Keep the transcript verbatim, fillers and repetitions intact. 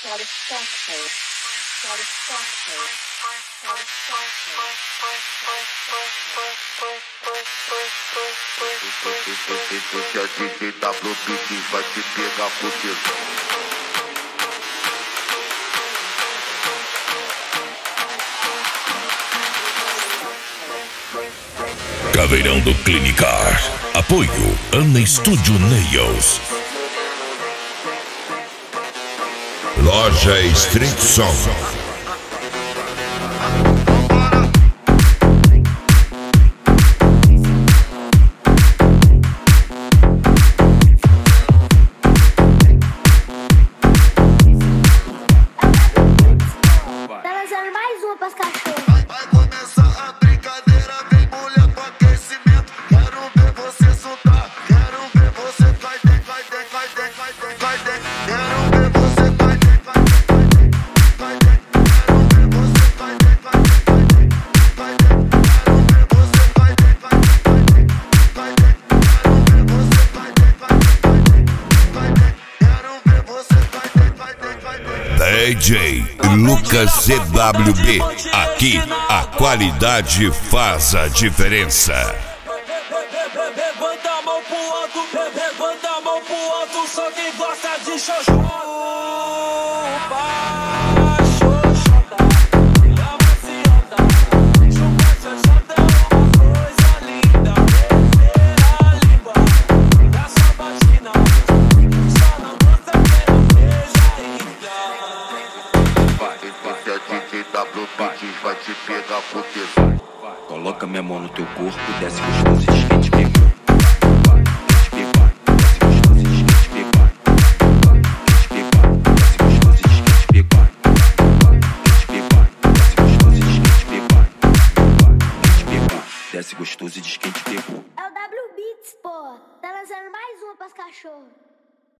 Satisfaction. Satisfaction. Esse é D J W Beats, vai te pegar por tesão. Caveirão do Clinicar. Apoio Ana Studio Nails. Loja Street Song. Tá lançando mais uma pras cachorros. Vai começar a brincadeira, vem mulher com aquecimento. Quero ver você soltar, quero ver você cai dentro, cai dentro, cai dentro, cai dentro, cai dentro. Quero ver você cai dentro, cai dentro, cai dentro, cai dentro. Quero ver você cai dentro, cai dentro, cai dentro, cai dentro. Quero ver você cai dentro, cai dentro, cai dentro, cai dentro. Quero ver você cai dentro, cai dentro, cai dentro. D J Lucas C W B. Aqui a qualidade faz a diferença. Levanta a mão pro alto, levanta a mão pro alto, só quem gosta de xoxota. Xoxota, e a maciota, chupa xoxota é uma coisa linda. Beber a língua da sua vagina, só não gosta que não seja ainda. Esse é D J W Beats, vai te pegar por tesão. Coloca minha mão no teu corpo, desce gostoso e skate pegou. Skate pegou, desce gostoso e skate pegou. Skate pegou, desce gostoso e skate pegou. Skate pegou, desce gostoso e skate pegou. Skate pegou, desce gostoso e de skate pegou. É o W Beats, pô. Tá lançando mais uma pras cachorros.